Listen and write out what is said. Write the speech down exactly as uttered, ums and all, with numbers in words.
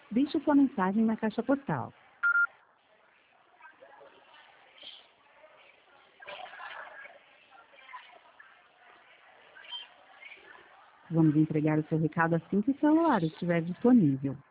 Deixe sua mensagem na caixa postal. Vamos entregar o seu recado assim que o celular estiver disponível.